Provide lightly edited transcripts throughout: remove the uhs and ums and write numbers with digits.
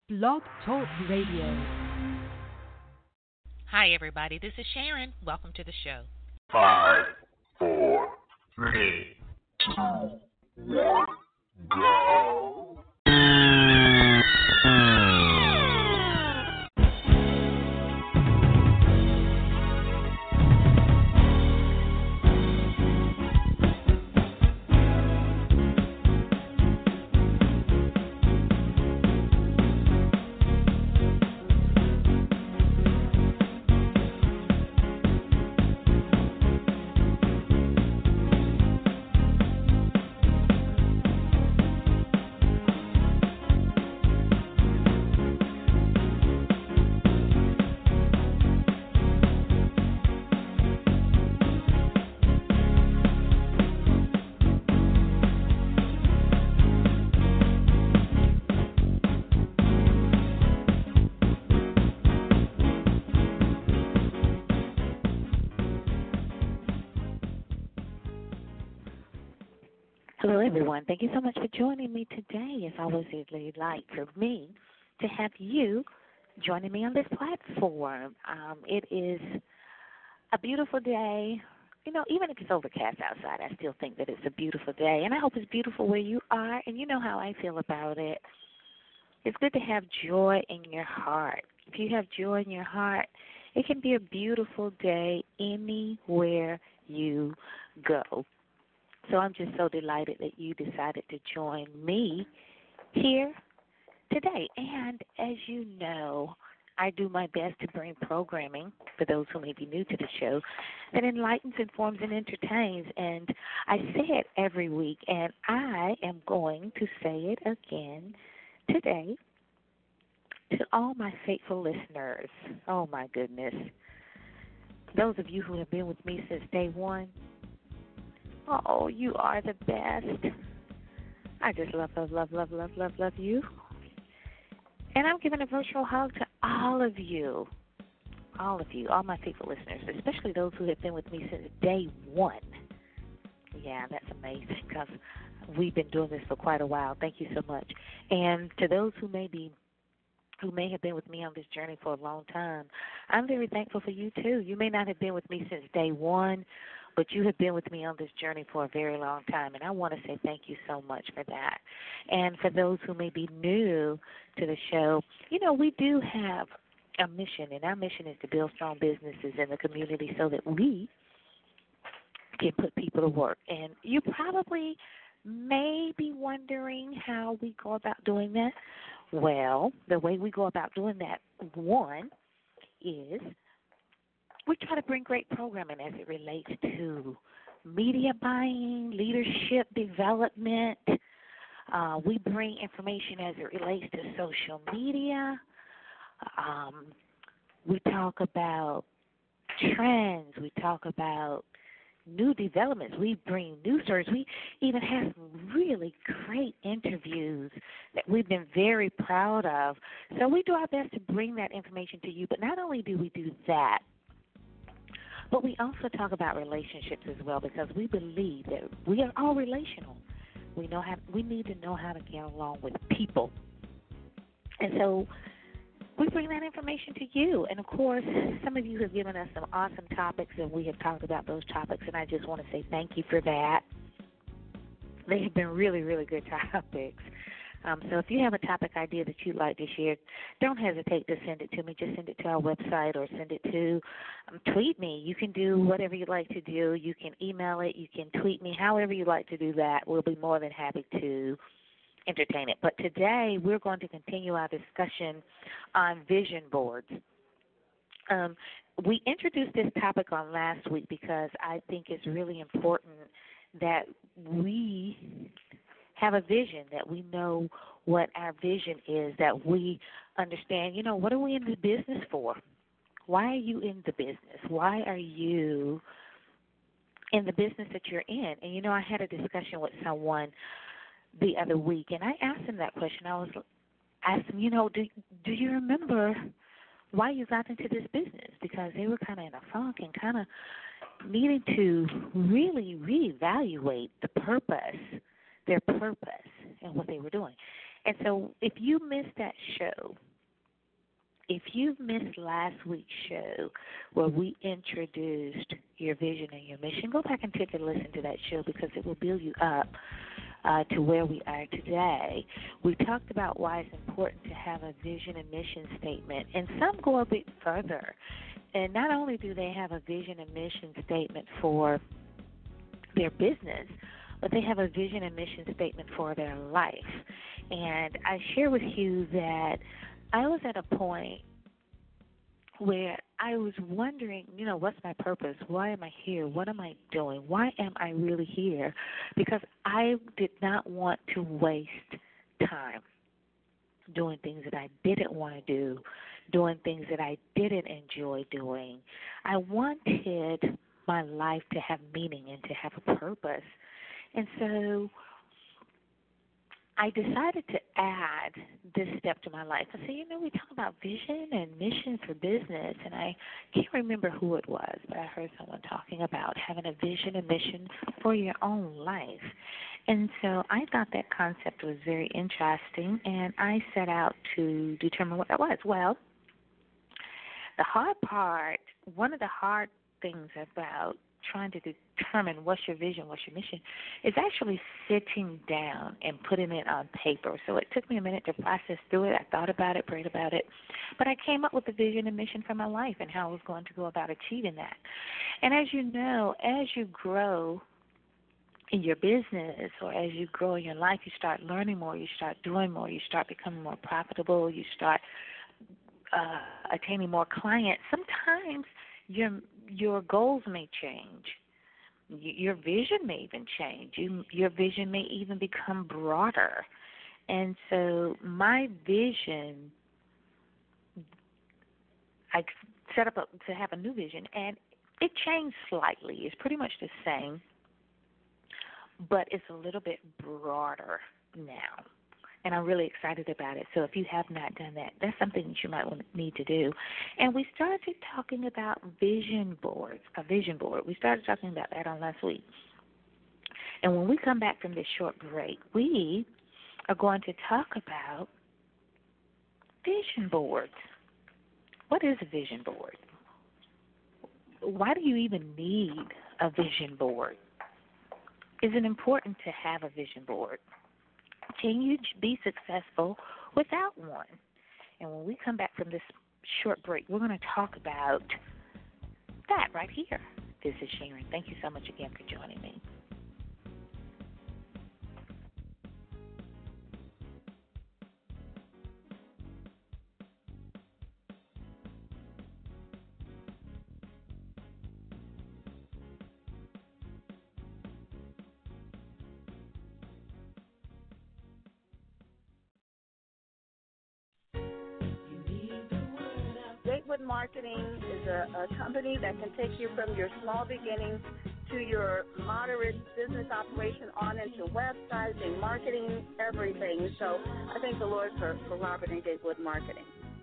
Blog Talk Radio. Hi, everybody. This is Sharon. Welcome to the show. 5, 4, 3, 2, 1, go. Hello, everyone. Thank you so much for joining me today. It's always a delight for me to have you joining me on this platform. It is a beautiful day. You know, even if it's overcast outside, I still think that it's a beautiful day. And I hope it's beautiful where you are, and you know how I feel about it. It's good to have joy in your heart. If you have joy in your heart, it can be a beautiful day anywhere you go. So I'm just so delighted that you decided to join me here today. And as you know, I do my best to bring programming, for those who may be new to the show, that enlightens, informs, and entertains. And I say it every week, and I am going to say it again today to all my faithful listeners. Oh, my goodness. Those of you who have been with me since day one, oh, you are the best. I just love you. And I'm giving a virtual hug to all of you, all my faithful listeners, especially those who have been with me since day one. Yeah, that's amazing because we've been doing this for quite a while. Thank you so much. And to those who may have been with me on this journey for a long time, I'm very thankful for you, too. You may not have been with me since day one, but you have been with me on this journey for a very long time, and I want to say thank you so much for that. And for those who may be new to the show, you know, we do have a mission, and our mission is to build strong businesses in the community so that we can put people to work. And you probably may be wondering how we go about doing that. Well, the way we go about doing that, one, is we try to bring great programming as it relates to media buying, leadership development. We bring information as it relates to social media. We talk about trends. We talk about new developments. We bring news stories. We even have some really great interviews that we've been very proud of. So we do our best to bring that information to you. But not only do we do that, but we also talk about relationships as well, because we believe that we are all relational. We need to know how to get along with people. And so we bring that information to you. And, of course, some of you have given us some awesome topics, and we have talked about those topics, and I just want to say thank you for that. They have been really, really good topics. So if you have a topic idea that you'd like to share, don't hesitate to send it to me. Just send it to our website or send it to tweet me. You can do whatever you like to do. You can email it. You can tweet me. However you like to do that, we'll be more than happy to entertain it. But today we're going to continue our discussion on vision boards. We introduced this topic on last week because I think it's really important that we have a vision, that we know what our vision is, that we understand, you know, what are we in the business for? Why are you in the business? Why are you in the business that you're in? And, you know, I had a discussion with someone the other week, and I asked him that question. I asked him, you know, do you remember why you got into this business? Because they were kind of in a funk and kind of needing to really reevaluate their purpose, and what they were doing. And so if you missed that show, if you missed last week's show where we introduced your vision and your mission, go back and take a listen to that show because it will build you up to where we are today. We talked about why it's important to have a vision and mission statement, and some go a bit further. And not only do they have a vision and mission statement for their business, but they have a vision and mission statement for their life. And I share with you that I was at a point where I was wondering, what's my purpose? Why am I here? What am I doing? Why am I really here? Because I did not want to waste time doing things that I didn't want to do, doing things that I didn't enjoy doing. I wanted my life to have meaning and to have a purpose. And so I decided to add this step to my life. I said, we talk about vision and mission for business, and I can't remember who it was, but I heard someone talking about having a vision and mission for your own life. And so I thought that concept was very interesting, and I set out to determine what that was. Well, the hard part, one of the hard things about trying to determine what's your vision, what's your mission, is actually sitting down and putting it on paper. So it took me a minute to process through it. I thought about it, prayed about it. But I came up with the vision and mission for my life and how I was going to go about achieving that. And as you know, as you grow in your business or as you grow in your life, you start learning more, you start doing more, you start becoming more profitable, you start attaining more clients. Sometimes your goals may change. Your vision may even change. Your vision may even become broader. And so my vision, I set up to have a new vision, and it changed slightly. It's pretty much the same, but it's a little bit broader now. And I'm really excited about it. So if you have not done that, that's something that you might need to do. And we started talking about vision boards, a vision board. We started talking about that on last week. And when we come back from this short break, we are going to talk about vision boards. What is a vision board? Why do you even need a vision board? Is it important to have a vision board? Can you be successful without one? And when we come back from this short break, we're going to talk about that right here. This is Sharon. Thank you so much again for joining me. Gatewood Marketing is a company that can take you from your small beginnings to your moderate business operation on into websites, marketing, everything. So I thank the Lord for Robert and Gatewood Marketing.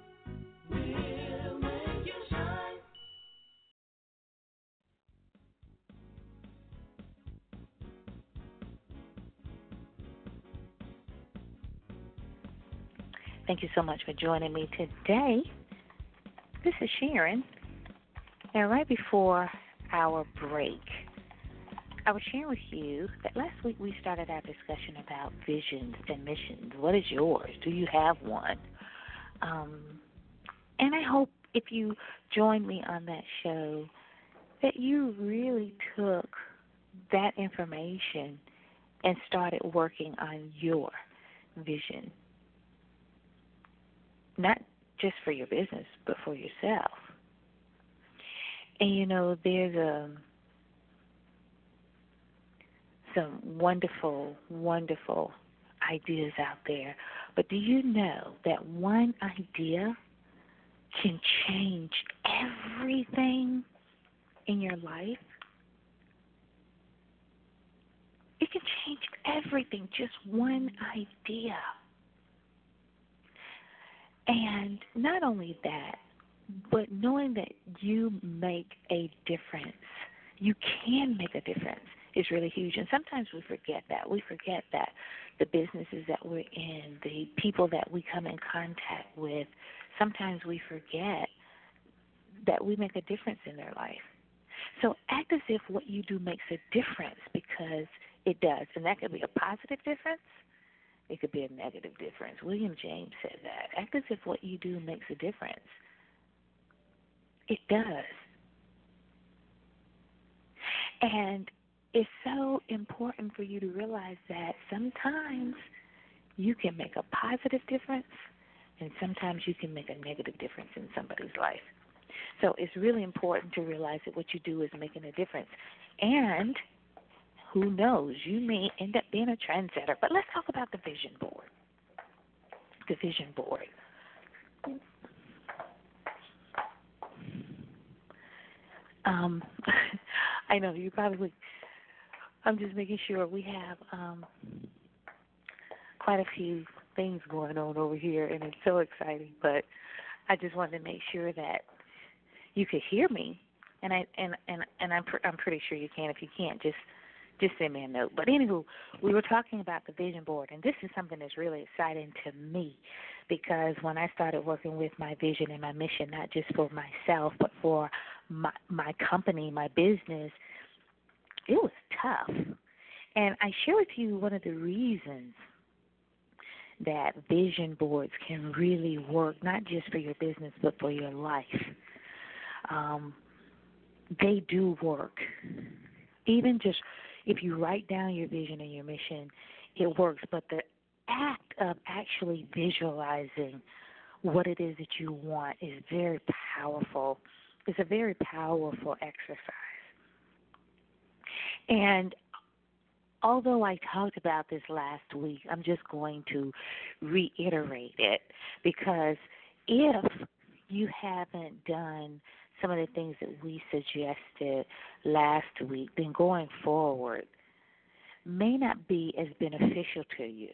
Thank you so much for joining me today. This is Sharon. And right before our break, I was sharing with you that last week we started our discussion about visions and missions. What is yours? Do you have one? And I hope if you joined me on that show that you really took that information and started working on your vision. Not just for your business, but for yourself. And there's some wonderful, wonderful ideas out there. But do you know that one idea can change everything in your life? It can change everything, just one idea. And not only that, but knowing that you make a difference. You can make a difference is really huge. And sometimes we forget that. We forget that the businesses that we're in, the people that we come in contact with, sometimes we forget that we make a difference in their life. So act as if what you do makes a difference, because it does. And that could be a positive difference. It could be a negative difference. William James said that. Act as if what you do makes a difference. It does. And it's so important for you to realize that sometimes you can make a positive difference and sometimes you can make a negative difference in somebody's life. So it's really important to realize that what you do is making a difference. And who knows, you may end up being a trendsetter. But let's talk about the vision board. The vision board. I know you probably, I'm just making sure we have quite a few things going on over here, and it's so exciting. But I just wanted to make sure that you could hear me, and I'm pretty sure you can. If you can't, just send me a note. But anywho, we were talking about the vision board, and this is something that's really exciting to me, because when I started working with my vision and my mission, not just for myself but for my company, my business, it was tough. And I share with you one of the reasons that vision boards can really work, not just for your business but for your life. They do work. Even just if you write down your vision and your mission, it works. But the act of actually visualizing what it is that you want is very powerful. It's a very powerful exercise. And although I talked about this last week, I'm just going to reiterate it, because if you haven't done some of the things that we suggested last week, then going forward may not be as beneficial to you.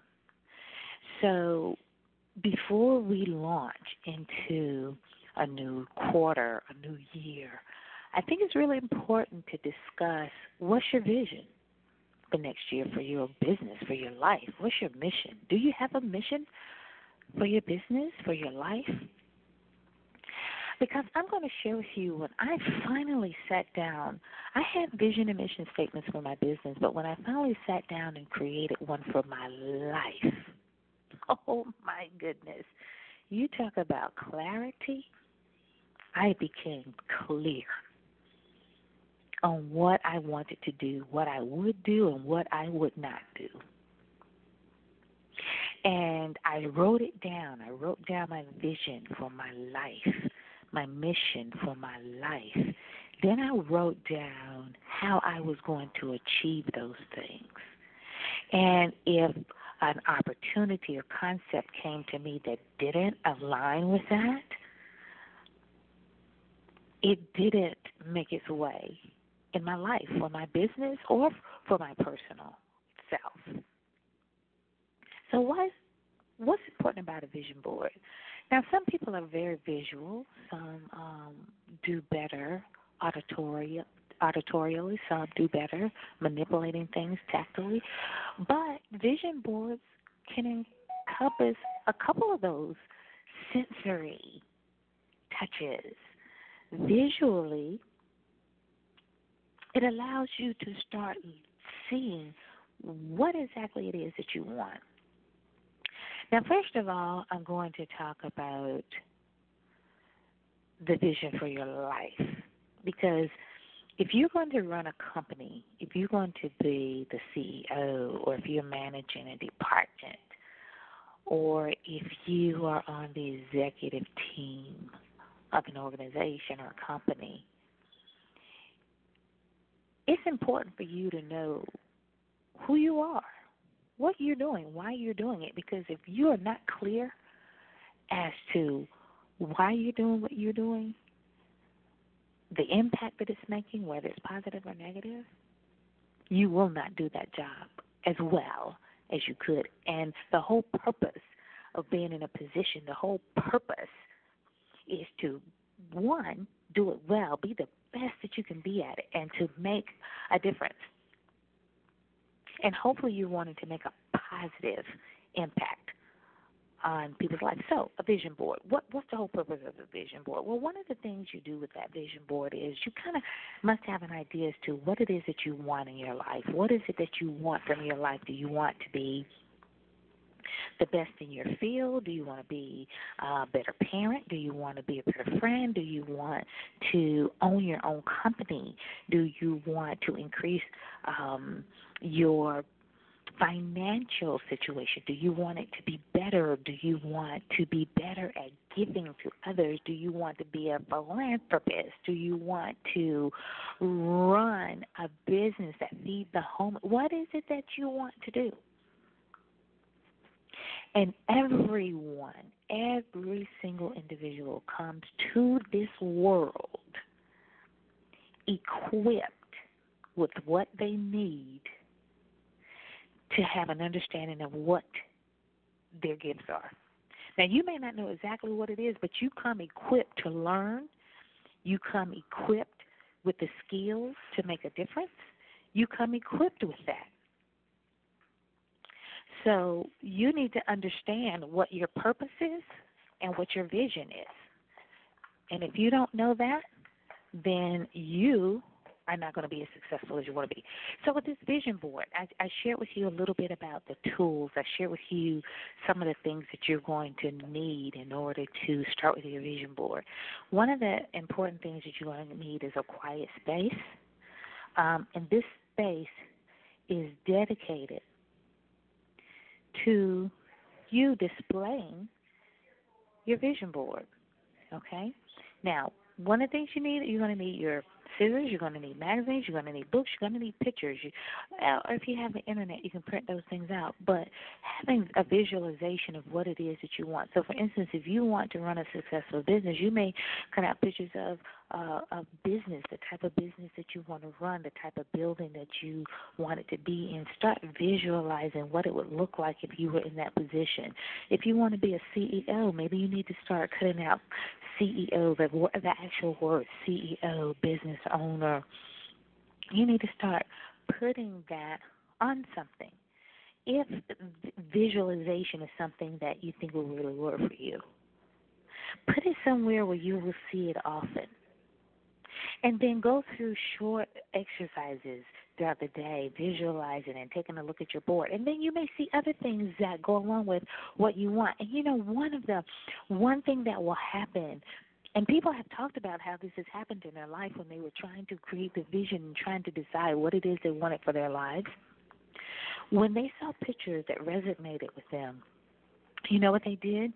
So before we launch into a new quarter, a new year, I think it's really important to discuss what's your vision for next year, for your business, for your life. What's your mission? Do you have a mission for your business, for your life? Because I'm going to share with you, when I finally sat down, I had vision and mission statements for my business, but when I finally sat down and created one for my life, oh my goodness, you talk about clarity. I became clear on what I wanted to do, what I would do, and what I would not do. And I wrote it down. I wrote down my vision for my life, my mission for my life. Then I wrote down how I was going to achieve those things. And if an opportunity or concept came to me that didn't align with that, it didn't make its way in my life, for my business, or for my personal self. So what's important about a vision board? Now, some people are very visual. Some do better auditorially. Some do better manipulating things tactily. But vision boards can encompass a couple of those sensory touches. Visually, it allows you to start seeing what exactly it is that you want. Now, first of all, I'm going to talk about the vision for your life, because if you're going to run a company, if you're going to be the CEO, or if you're managing a department, or if you are on the executive team of an organization or a company, it's important for you to know who you are, what you're doing, why you're doing it. Because if you are not clear as to why you're doing what you're doing, the impact that it's making, whether it's positive or negative, you will not do that job as well as you could. And the whole purpose of being in a position, the whole purpose is to, one, do it well, be the best that you can be at it, and to make a difference. And hopefully you're wanting to make a positive impact on people's lives. So, a vision board. What's the whole purpose of a vision board? Well, one of the things you do with that vision board is you kind of must have an idea as to what it is that you want in your life. What is it that you want from your life? Do you want to be the best in your field? Do you want to be a better parent? Do you want to be a better friend? Do you want to own your own company? Do you want to increase your financial situation? Do you want it to be better? Do you want to be better at giving to others? Do you want to be a philanthropist? Do you want to run a business that feeds the home? What is it that you want to do? And everyone, every single individual comes to this world equipped with what they need to have an understanding of what their gifts are. Now, you may not know exactly what it is, but you come equipped to learn. You come equipped with the skills to make a difference. You come equipped with that. So you need to understand what your purpose is and what your vision is. And if you don't know that, then you are not going to be as successful as you want to be. So with this vision board, I shared with you a little bit about the tools. I shared with you some of the things that you're going to need in order to start with your vision board. One of the important things that you're going to need is a quiet space. And this space is dedicated to you displaying your vision board, okay? Now, one of the things you're going to need your scissors, you're going to need magazines, you're going to need books, you're going to need pictures. Or if you have the internet, you can print those things out. But having a visualization of what it is that you want. So, for instance, if you want to run a successful business, you may cut out pictures of business, the type of business that you want to run, the type of building that you want it to be in. Start visualizing what it would look like if you were in that position. If you want to be a CEO, maybe you need to start cutting out CEO, the actual word CEO, business owner. You need to start putting that on something. If visualization is something that you think will really work for you, put it somewhere where you will see it often. And then go through short exercises throughout the day, visualizing and taking a look at your board. And then you may see other things that go along with what you want. And, you know, one thing that will happen, and people have talked about how this has happened in their life when they were trying to create the vision and trying to decide what it is they wanted for their lives. When they saw pictures that resonated with them, you know what they did?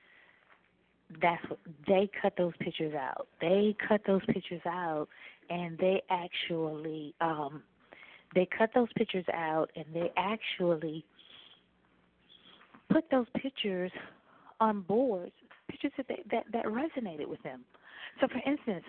They cut those pictures out. They cut those pictures out, and they actually put those pictures on boards, pictures that resonated with them. So, for instance,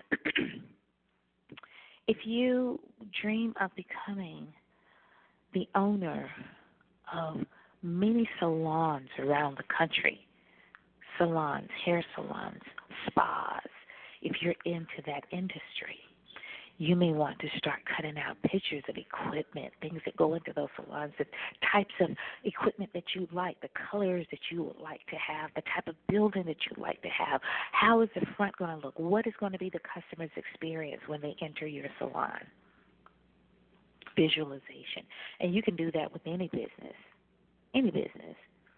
if you dream of becoming the owner of many salons around the country, salons, hair salons, spas, if you're into that industry, you may want to start cutting out pictures of equipment, things that go into those salons, the types of equipment that you like, the colors that you would like to have, the type of building that you'd like to have. How is the front going to look? What is going to be the customer's experience when they enter your salon? Visualization. And you can do that with any business. Any business.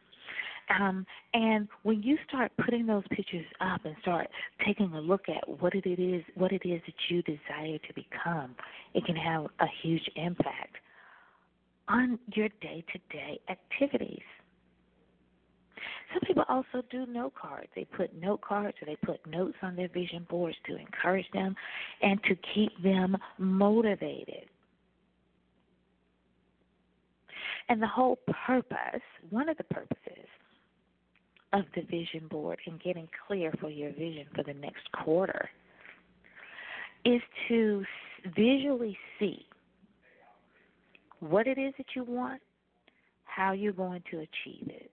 And when you start putting those pictures up and start taking a look at what it is that you desire to become, it can have a huge impact on your day-to-day activities. Some people also do note cards. They put note cards or they put notes on their vision boards to encourage them and to keep them motivated. And the whole purpose, one of the purposes of the vision board and getting clear for your vision for the next quarter is to visually see what it is that you want, how you're going to achieve it.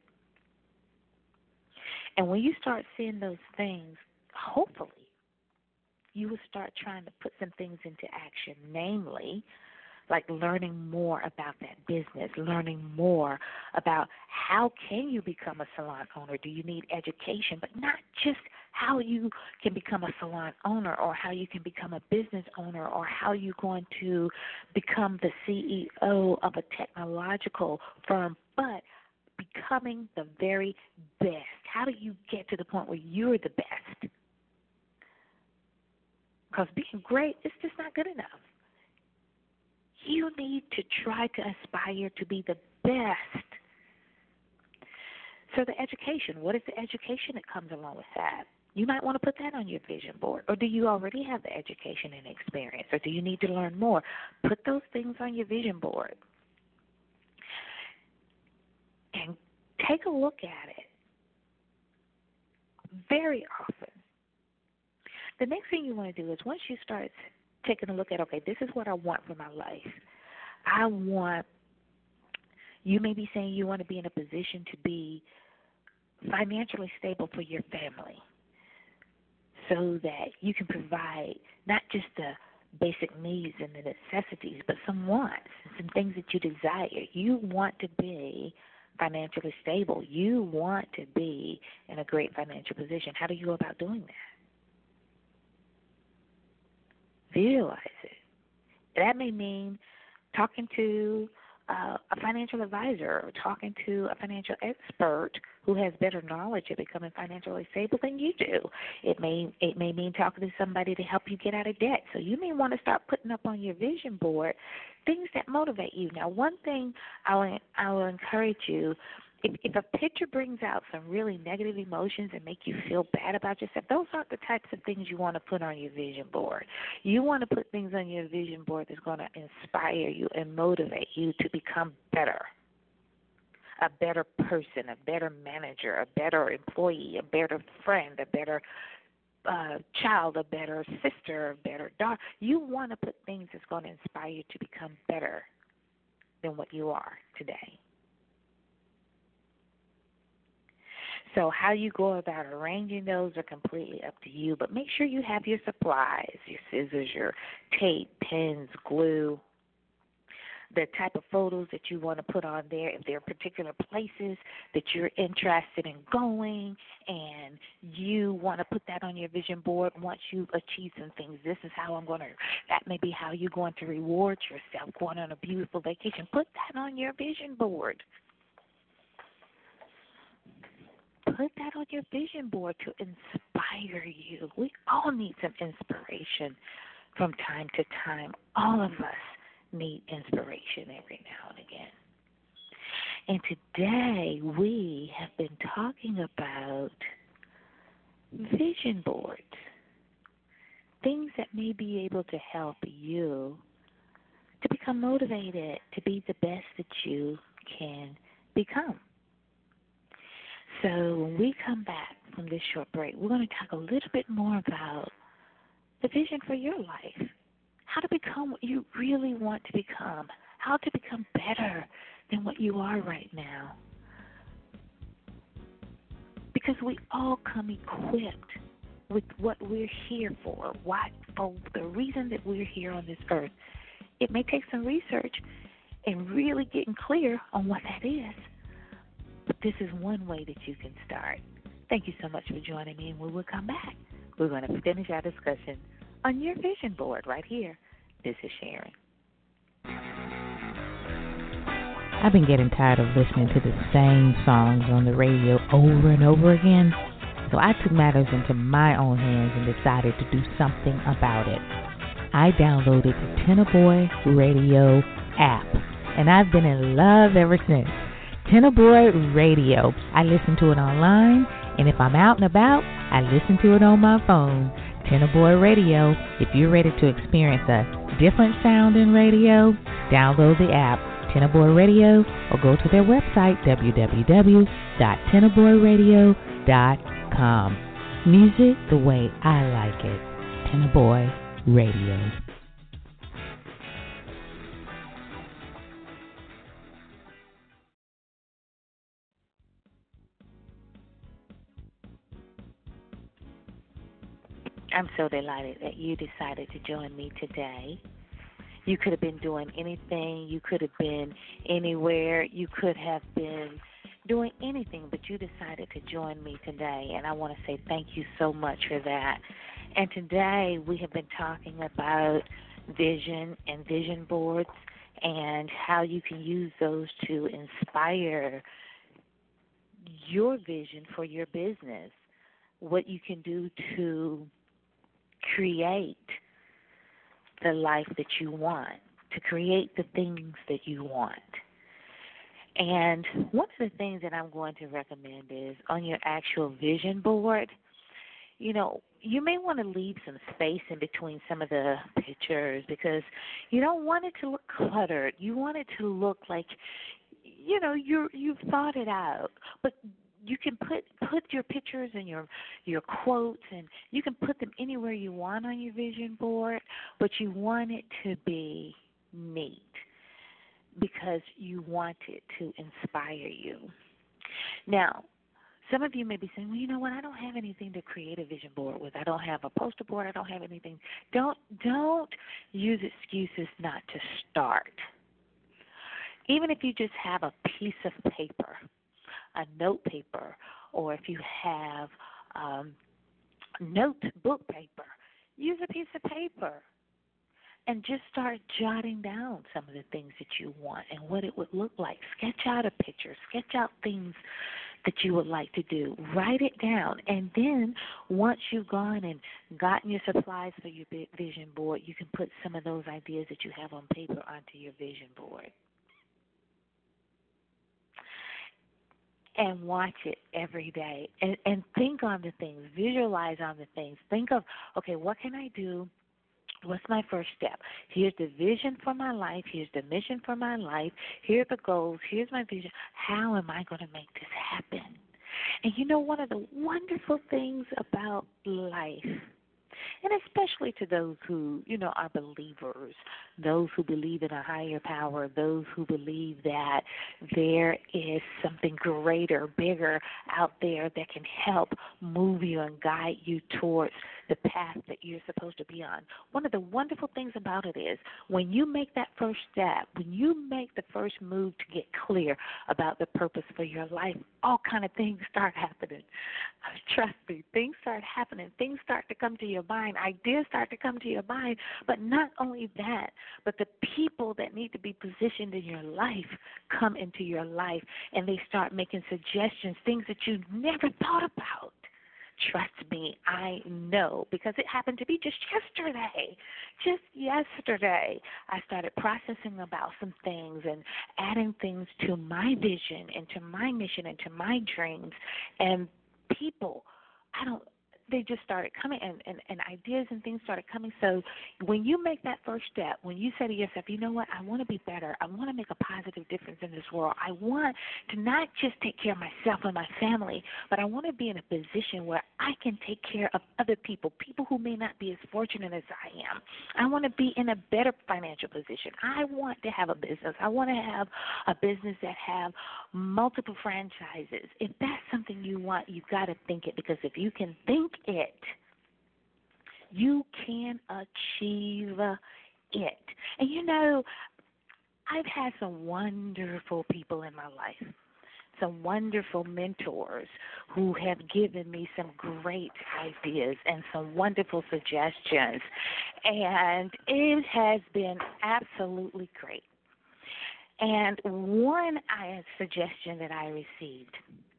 And when you start seeing those things, hopefully, you will start trying to put some things into action, namely like learning more about that business, learning more about how can you become a salon owner. Do you need education? But not just how you can become a salon owner or how you can become a business owner or how you're going to become the CEO of a technological firm, but becoming the very best. How do you get to the point where you're the best? Because being great is just not good enough. You need to try to aspire to be the best. So the education, what is the education that comes along with that? You might want to put that on your vision board. Or do you already have the education and experience? Or do you need to learn more? Put those things on your vision board. And take a look at it very often. The next thing you want to do is once you start taking a look at, okay, this is what I want for my life. You may be saying you want to be in a position to be financially stable for your family so that you can provide not just the basic needs and the necessities, but some wants, some things that you desire. You want to be financially stable. You want to be in a great financial position. How do you go about doing that? Visualize it. That may mean talking to a financial advisor or talking to a financial expert who has better knowledge of becoming financially stable than you do. It may mean talking to somebody to help you get out of debt. So you may want to start putting up on your vision board things that motivate you. Now, one thing I will encourage you, if a picture brings out some really negative emotions and make you feel bad about yourself, those aren't the types of things you want to put on your vision board. You want to put things on your vision board that's going to inspire you and motivate you to become better, a better person, a better manager, a better employee, a better friend, a better child, a better sister, a better daughter. You want to put things that's going to inspire you to become better than what you are today. So how you go about arranging those are completely up to you, but make sure you have your supplies, your scissors, your tape, pens, glue, the type of photos that you want to put on there, if there are particular places that you're interested in going and you want to put that on your vision board once you've achieved some things. This is how that may be how you're going to reward yourself, going on a beautiful vacation. Put that on your vision board. Put that on your vision board to inspire you. We all need some inspiration from time to time. All of us need inspiration every now and again. And today we have been talking about vision boards, things that may be able to help you to become motivated, to be the best that you can become. So when we come back from this short break, we're going to talk a little bit more about the vision for your life, how to become what you really want to become, how to become better than what you are right now. Because we all come equipped with what we're here for the reason that we're here on this earth. It may take some research and really getting clear on what that is. But this is one way that you can start. Thank you so much for joining me, and when we come back, we're going to finish our discussion on your vision board right here. This is Sharon. I've been getting tired of listening to the same songs on the radio over and over again, so I took matters into my own hands and decided to do something about it. I downloaded the Tenor Boy Radio app, and I've been in love ever since. Tenor Boy Radio. I listen to it online, and if I'm out and about, I listen to it on my phone. Tenor Boy Radio. If you're ready to experience a different sound in radio, download the app, Tenor Boy Radio, or go to their website, www.tenorboyradio.com. Music the way I like it. Tenor Boy Radio. I'm so delighted that you decided to join me today. You could have been doing anything. You could have been anywhere. You could have been doing anything, but you decided to join me today, and I want to say thank you so much for that. And today we have been talking about vision and vision boards and how you can use those to inspire your vision for your business, what you can do to create the life that you want, to create the things that you want. And one of the things that I'm going to recommend is on your actual vision board, you know, you may want to leave some space in between some of the pictures because you don't want it to look cluttered. You want it to look like, you know, you've thought it out. But you can put your pictures and your quotes, and you can put them anywhere you want on your vision board, but you want it to be neat because you want it to inspire you. Now, some of you may be saying, well, you know what, I don't have anything to create a vision board with. I don't have a poster board. I don't have anything. Don't use excuses not to start. Even if you just have a piece of paper, a note paper, or if you have notebook paper, use a piece of paper and just start jotting down some of the things that you want and what it would look like. Sketch out a picture. Sketch out things that you would like to do. Write it down. And then once you've gone and gotten your supplies for your vision board, you can put some of those ideas that you have on paper onto your vision board. And watch it every day. And think on the things. Visualize on the things. Think of, okay, what can I do? What's my first step? Here's the vision for my life. Here's the mission for my life. Here are the goals. Here's my vision. How am I going to make this happen? And you know, one of the wonderful things about life, and especially to those who, you know, are believers, those who believe in a higher power, those who believe that there is something greater, bigger out there that can help move you and guide you towards the path that you're supposed to be on. One of the wonderful things about it is when you make that first step, when you make the first move to get clear about the purpose for your life, all kind of things start happening. Trust me, things start happening. Things start to come to your mind. Ideas start to come to your mind. But not only that, but the people that need to be positioned in your life come into your life, and they start making suggestions, things that you never thought about. Trust me, I know, because it happened to me just yesterday. Just yesterday, I started processing about some things and adding things to my vision and to my mission and to my dreams. And people, they just started coming, and ideas and things started coming. So when you make that first step, when you say to yourself, you know what, I want to be better. I want to make a positive difference in this world. I want to not just take care of myself and my family, but I want to be in a position where I can take care of other people, people who may not be as fortunate as I am. I want to be in a better financial position. I want to have a business. I want to have a business that have multiple franchises. If that's something you want, you've got to think it, because if you can think it, you can achieve it. And you know, I've had some wonderful people in my life, some wonderful mentors who have given me some great ideas and some wonderful suggestions, and it has been absolutely great. And one suggestion that I received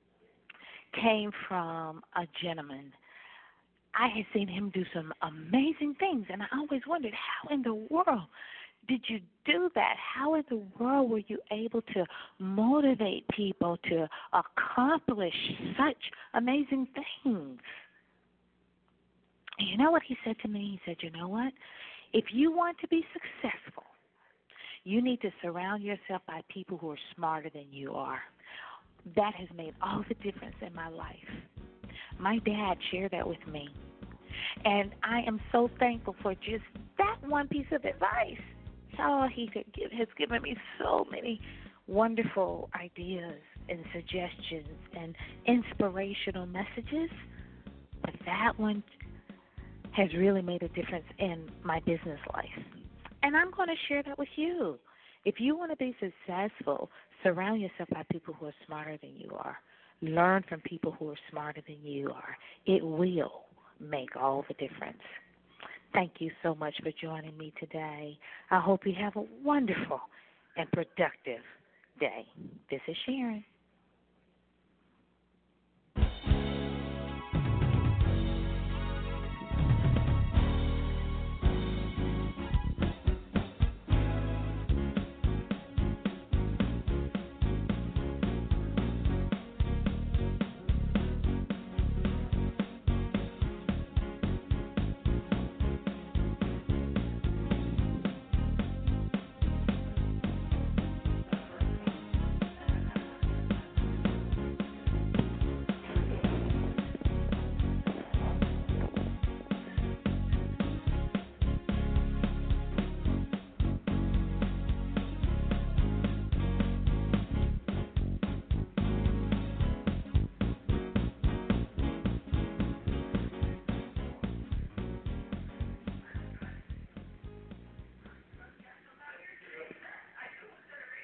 came from a gentleman. I had seen him do some amazing things, and I always wondered, how in the world did you do that? How in the world were you able to motivate people to accomplish such amazing things? And you know what he said to me? He said, you know what? If you want to be successful, you need to surround yourself by people who are smarter than you are. That has made all the difference in my life. My dad shared that with me, and I am so thankful for just that one piece of advice. Oh, he has given me so many wonderful ideas and suggestions and inspirational messages, but that one has really made a difference in my business life. And I'm going to share that with you. If you want to be successful, surround yourself by people who are smarter than you are. Learn from people who are smarter than you are. It will make all the difference. Thank you so much for joining me today. I hope you have a wonderful and productive day. This is Sharon.